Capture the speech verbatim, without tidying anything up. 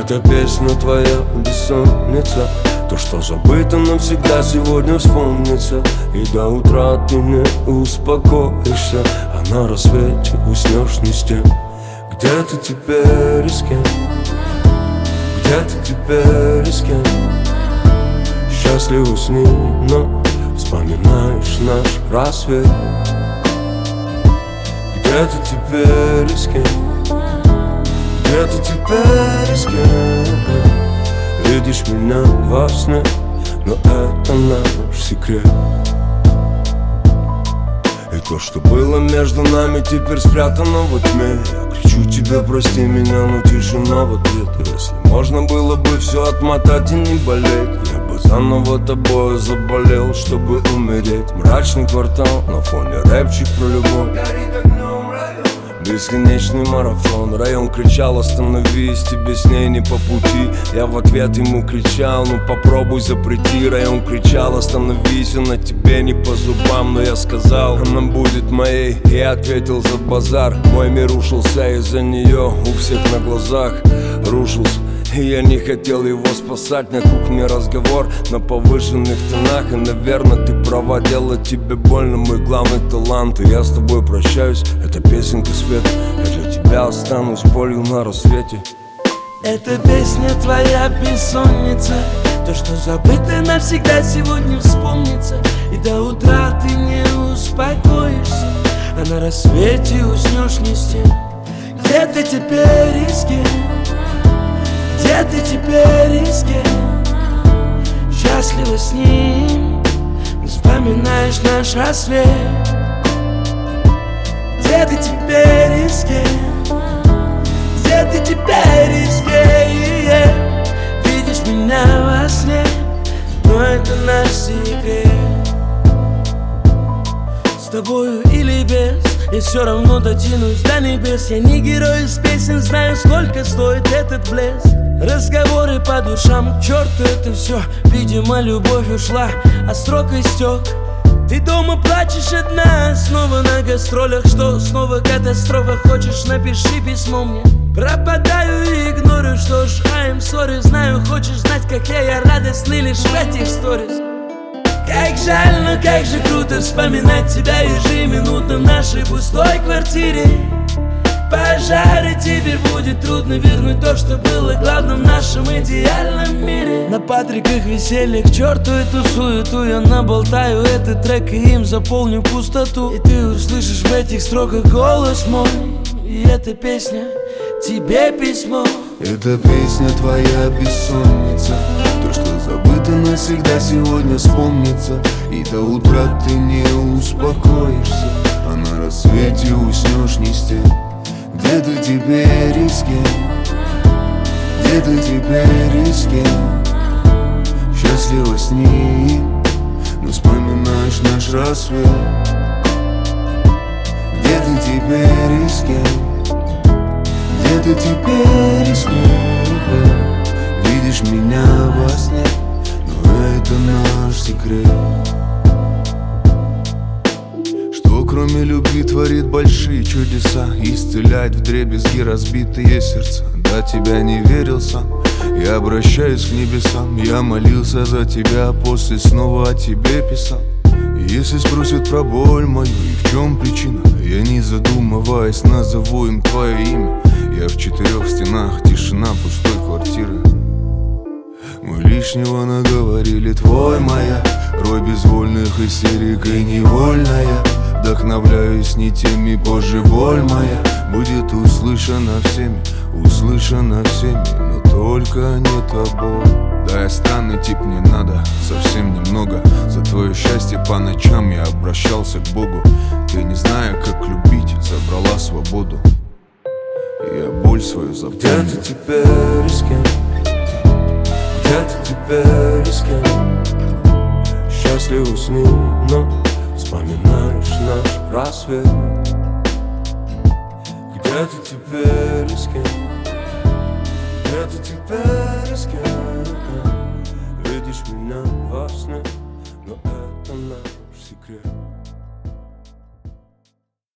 Эта песня твоя бессонница, то, что забыто навсегда, сегодня вспомнится. И до утра ты не успокоишься, а на рассвете уснешь не с тем. Где ты теперь и с кем? Где ты теперь и с кем? Счастливо с ним, но вспоминаешь наш рассвет. Где ты теперь и с кем? Где ты теперь и с кем? Видишь меня во сне, но это наш секрет. И то, что было между нами, теперь спрятано во тьме. Я кричу тебе, прости меня, но тишина в ответ. Если можно было бы все отмотать и не болеть, я бы заново тобою заболел, чтобы умереть. Мрачный квартал, на фоне рэпчик про любовь. Бесконечный марафон. Район кричал: остановись, тебе с ней не по пути. Я в ответ ему кричал: ну попробуй запрети. Район кричал: остановись, она тебе не по зубам. Но я сказал: она будет моей. Я ответил: за базар. Мой мир рушился из-за нее, у всех на глазах рушился. И я не хотел его спасать. На кухне разговор на повышенных тонах. И, наверное, ты права, делать тебе больно мой главный талант. И я с тобой прощаюсь, это песенка свет. Я для тебя останусь болью на рассвете. Эта песня твоя бессонница, то, что забыто навсегда, сегодня вспомнится. И до утра ты не успокоишься, а на рассвете уснешь не с тем. Где ты теперь и с кем? Где ты теперь и с кем? Счастлива с ним, вспоминаешь наш рассвет. Где ты теперь и с кем? Где ты теперь и с кем? Видишь меня во сне, но это наш секрет. С тобою или без, я все равно дотянусь до небес. Я не герой из песен, знаю, сколько стоит этот блеск. Разговоры по душам, к черту это все. Видимо, любовь ушла, а срок истек. Ты дома плачешь одна, снова на гастролях. Что, снова катастрофа? Хочешь, напиши письмо мне. Пропадаю и игнорю, что ж, I'm sorry. Знаю, хочешь знать, как я, я радостный лишь в этих сторис. Как жаль, но как же круто вспоминать тебя ежеминутно в нашей пустой квартире. Пожары, тебе будет трудно вернуть то, что было главным в нашем идеальном мире. На Патриках веселье, к черту эту суету. Я наболтаю этот трек и им заполню пустоту. И ты услышишь в этих строках голос мой. И эта песня тебе письмо. Эта песня твоя бессонница, то, что забыто навсегда, сегодня вспомнится. И до утра ты не успокоишься, а на рассвете уснешь не с тем. Где ты теперь и с кем? Где ты теперь и с кем? Счастлива с ним, но вспоминаешь наш рассвет. Где ты теперь и с кем? Где ты теперь и с кем? Видишь меня во сне, но это наш секрет. Кроме любви творит большие чудеса, исцеляет вдребезги разбитые сердца. До тебя не верил сам, я обращаюсь к небесам. Я молился за тебя, после снова о тебе писал. И если спросят про боль мою и в чем причина, я не задумываясь назову им твое имя. Я в четырех стенах, тишина пустой квартиры. Мы лишнего наговорили, твой моя рой безвольных истерик и невольная. Вдохновляюсь не теми, позже боль моя будет услышана всеми, услышана всеми, но только не тобой. Да, я странный тип, не надо совсем немного. За твое счастье по ночам я обращался к Богу. Ты, не зная, как любить, забрала свободу. И я боль свою запомнил. Где ты теперь и с кем? Где ты теперь и с кем? Счастлива с ним, но вспоминаешь наш рассвет. Где ты теперь и с кем? Где ты теперь и с кем? Видишь меня во сне, но это наш секрет.